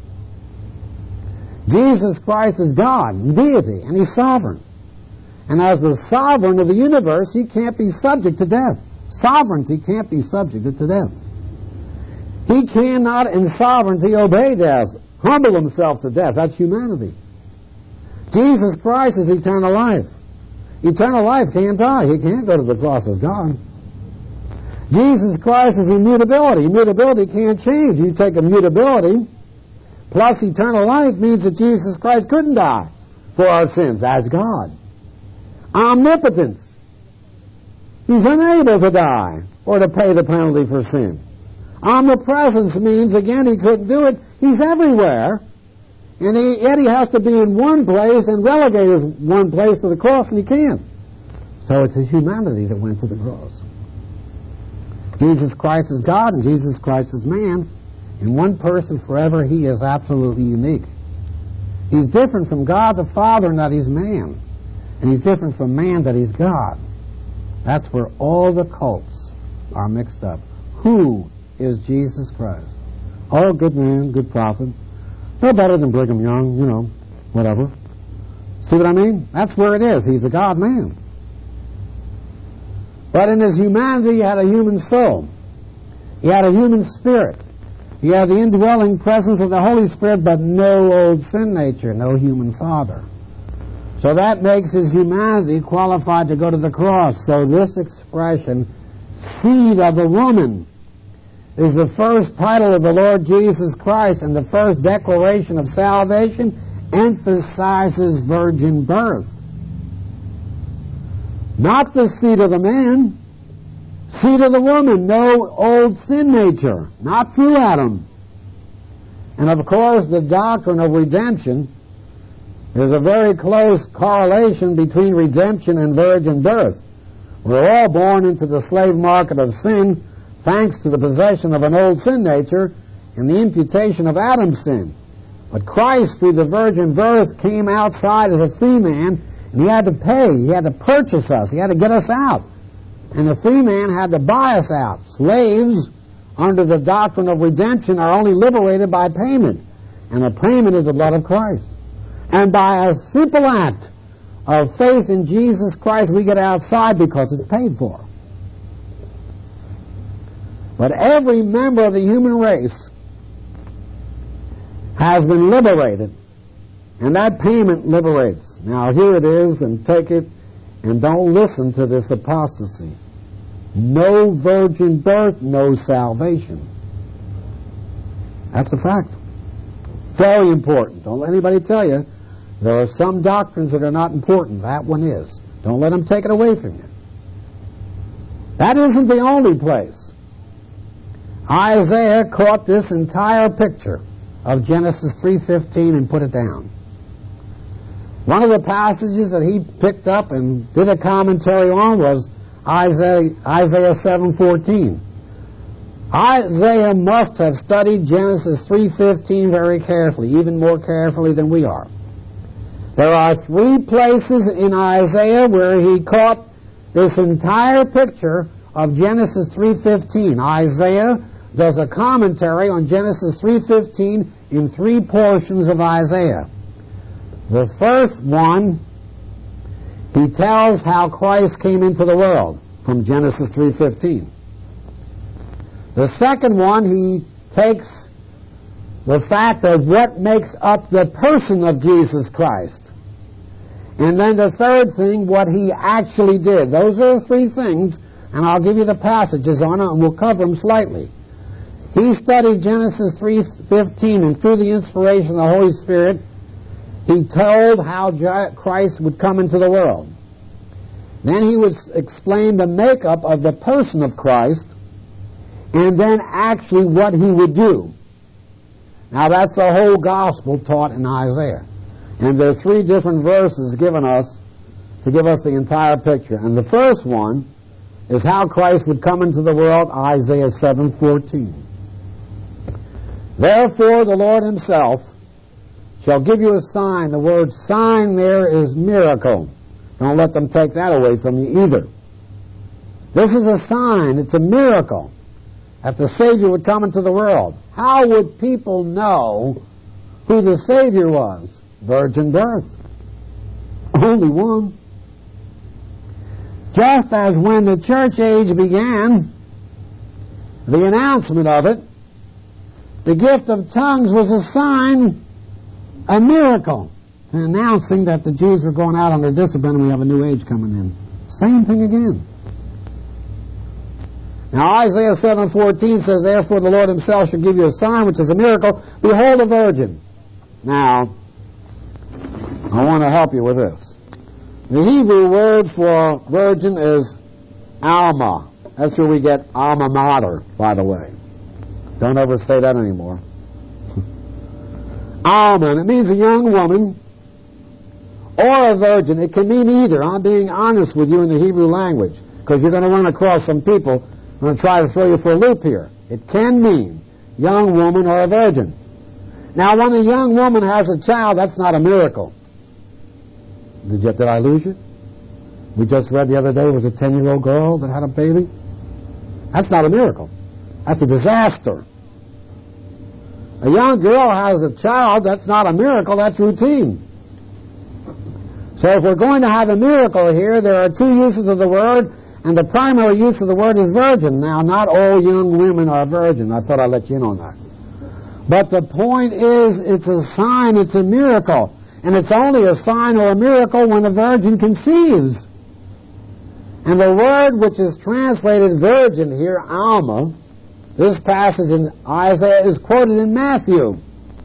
Jesus Christ is God, deity, and he's sovereign. And as the sovereign of the universe, he can't be subject to death. Sovereignty can't be subjected to death. He cannot in sovereignty obey death, humble himself to death. That's humanity. Jesus Christ is eternal life. Eternal life can't die. He can't go to the cross as God. Jesus Christ is immutability. Immutability can't change. You take immutability plus eternal life means that Jesus Christ couldn't die for our sins as God. Omnipotence. He's unable to die or to pay the penalty for sin. Omnipresence means, again, he couldn't do it. He's everywhere. And yet he has to be in one place and relegate his one place to the cross, and he can't. So it's his humanity that went to the cross. Jesus Christ is God and Jesus Christ is man. In one person forever, he is absolutely unique. He's different from God the Father in that he's man. And he's different from man that he's God. That's where all the cults are mixed up. Who is Jesus Christ? Oh, good man, good prophet. No better than Brigham Young, whatever. See what I mean? That's where it is. He's a God-man. But in his humanity, he had a human soul. He had a human spirit. He had the indwelling presence of the Holy Spirit, but no old sin nature, no human father. So that makes his humanity qualified to go to the cross. So this expression, seed of the woman, is the first title of the Lord Jesus Christ, and the first declaration of salvation emphasizes virgin birth. Not the seed of the man, seed of the woman, no old sin nature, not through Adam. And of course, the doctrine of redemption, there's a very close correlation between redemption and virgin birth. We're all born into the slave market of sin, thanks to the possession of an old sin nature and the imputation of Adam's sin. But Christ, through the virgin birth, came outside as a free man, and he had to pay. He had to purchase us. He had to get us out. And the free man had to buy us out. Slaves, under the doctrine of redemption, are only liberated by payment. And the payment is the blood of Christ. And by a simple act of faith in Jesus Christ, we get outside because it's paid for. But every member of the human race has been liberated, and that payment liberates. Now here it is, and take it, and don't listen to this apostasy. No virgin birth, no salvation. That's a fact. Very important. Don't let anybody tell you there are some doctrines that are not important. That one is. Don't let them take it away from you. That isn't the only place. Isaiah caught this entire picture of Genesis 3:15 and put it down. One of the passages that he picked up and did a commentary on was Isaiah 7:14. Isaiah must have studied Genesis 3:15 very carefully, even more carefully than we are. There are 3 places in Isaiah where he caught this entire picture of Genesis 3:15. Isaiah does a commentary on Genesis 3:15 in 3 portions of Isaiah. The first one, he tells how Christ came into the world from Genesis 3:15. The second one, he takes the fact of what makes up the person of Jesus Christ. And then the third thing, what he actually did. Those are the 3 things, and I'll give you the passages on it, and we'll cover them slightly. He studied Genesis 3:15, and through the inspiration of the Holy Spirit, he told how Christ would come into the world. Then he would explain the makeup of the person of Christ, and then actually what he would do. Now that's the whole gospel taught in Isaiah. And there are 3 different verses given us to give us the entire picture. And the first one is how Christ would come into the world, Isaiah 7:14. Therefore the Lord himself shall give you a sign. The word sign there is miracle. Don't let them take that away from you either. This is a sign, it's a miracle, that the Savior would come into the world. How would people know who the Savior was? Virgin birth. Only one. Just as when the church age began, the announcement of it, the gift of tongues was a sign, a miracle, announcing that the Jews were going out on their discipline and we have a new age coming in. Same thing again. Now Isaiah 7:14 says, therefore the Lord himself shall give you a sign, which is a miracle. Behold, a virgin. Now, I want to help you with this. The Hebrew word for virgin is Alma. That's where we get alma mater, by the way. Don't ever say that anymore. Alma, and it means a young woman or a virgin. It can mean either. I'm being honest with you in the Hebrew language, because you're going to run across some people who are going to try to throw you for a loop here. It can mean young woman or a virgin. Now, when a young woman has a child, that's not a miracle. Did I lose you? We just read the other day, it was a 10-year-old girl that had a baby. That's not a miracle. That's a disaster. A young girl has a child, that's not a miracle, that's routine. So if we're going to have a miracle here, there are 2 uses of the word, and the primary use of the word is virgin. Now, not all young women are virgin. I thought I'd let you in on that. But the point is, it's a sign, it's a miracle. And it's only a sign or a miracle when a virgin conceives. And the word which is translated virgin here, Alma, this passage in Isaiah is quoted in Matthew.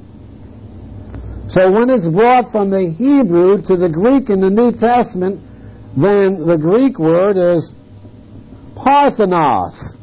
So when it's brought from the Hebrew to the Greek in the New Testament, then the Greek word is Parthenos.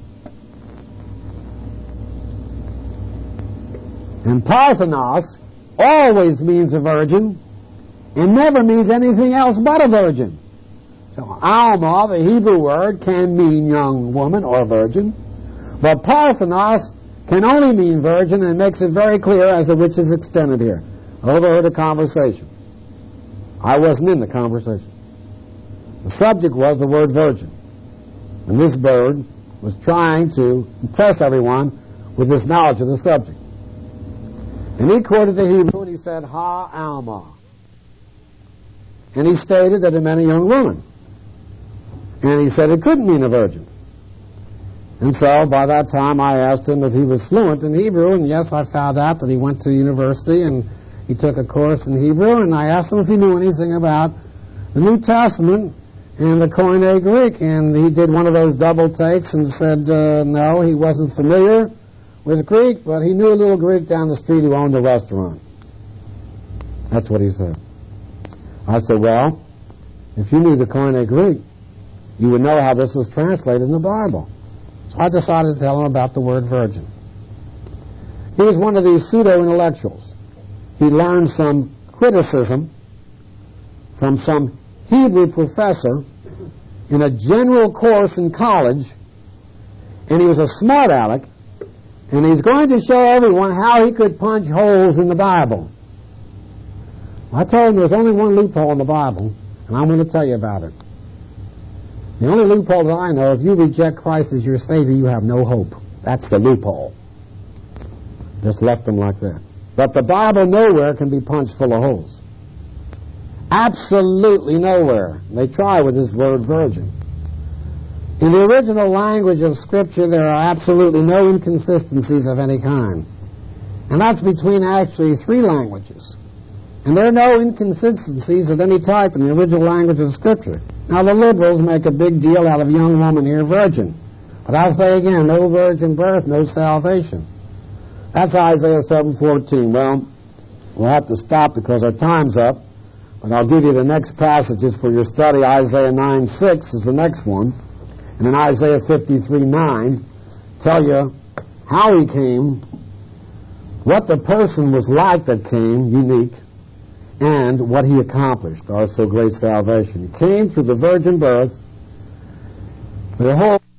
And Parthenos always means a virgin and never means anything else but a virgin. So Alma, the Hebrew word, can mean young woman or virgin, but Parthenos can only mean virgin, and makes it very clear as to which is extended here. I overheard a conversation. I wasn't in the conversation. The subject was the word virgin. And this bird was trying to impress everyone with his knowledge of the subject. And he quoted the Hebrew, and he said, Ha Alma. And he stated that it meant a young woman. And he said it couldn't mean a virgin. And so by that time I asked him if he was fluent in Hebrew, and yes, I found out that he went to university and he took a course in Hebrew, and I asked him if he knew anything about the New Testament and the Koine Greek, and he did one of those double takes and said no, he wasn't familiar with Greek, but he knew a little Greek down the street who owned a restaurant. That's what he said. I said, well, if you knew the Koine Greek, you would know how this was translated in the Bible. So I decided to tell him about the word virgin. He was one of these pseudo-intellectuals. He learned some criticism from some Hebrew professor in a general course in college, and he was a smart aleck, and he's going to show everyone how he could punch holes in the Bible. I told him there's only one loophole in the Bible, and I'm going to tell you about it. The only loophole that I know, if you reject Christ as your Savior, you have no hope. That's the loophole. Just left him like that. But the Bible nowhere can be punched full of holes. Absolutely nowhere. They try with this word virgin. In the original language of Scripture, there are absolutely no inconsistencies of any kind. And that's between actually three languages. And there are no inconsistencies of any type in the original language of Scripture. Now, the liberals make a big deal out of a young woman here, virgin. But I'll say again, no virgin birth, no salvation. That's Isaiah 7:14. Well, we'll have to stop because our time's up. But I'll give you the next passages for your study. Isaiah 9:6 is the next one. And in Isaiah 53:9, tell you how he came, what the person was like that came, unique, and what he accomplished, our so great salvation. He came through the virgin birth. The whole